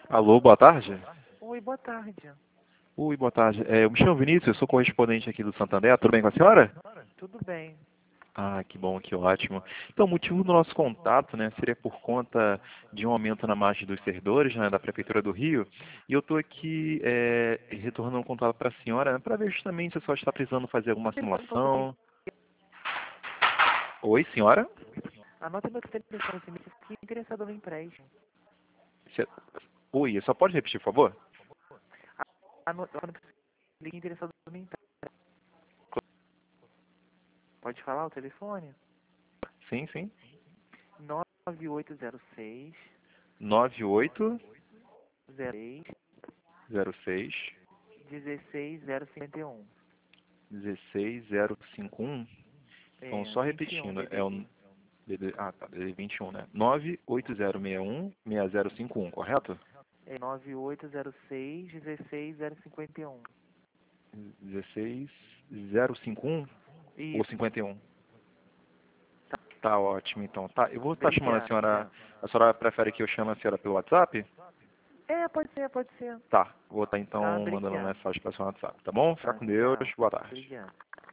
Alô, boa tarde. Oi, boa tarde. Oi, boa tarde. Eu me chamo Vinícius, eu sou correspondente aqui do Santander. Tudo bem com a senhora? Tudo bem. Ah, que bom, que ótimo. Então, o motivo do nosso contato, né, seria por conta de um aumento na margem dos servidores, né, da Prefeitura do Rio. E eu estou aqui retornando um contato para a senhora, né, para ver justamente se a senhora está precisando fazer alguma Telefone para poder. simulação. Oi, senhora? Anota meu telefone, se me fique interessado no empréstimo. Se- Oi, só pode repetir, por favor? Anota quando fique interessado no empréstimo. Pode falar o telefone? Sim, sim. 9806 9806 06 16051. 16051. Então, É, só 21 repetindo, é DDD. o DD 21, né? 98061-6051, correto? É 9806 16051. 16051 ou Isso. 51? Tá. Tá ótimo, então. Tá, eu vou estar chamando Obrigada. a senhora prefere que eu chame a senhora pelo WhatsApp? É, pode ser, pode ser. Tá, vou estar Tá, então mandando uma obrigada. mensagem para a senhora no WhatsApp, tá bom? Fica Tá, com Deus, tchau. boa tarde. Obrigada.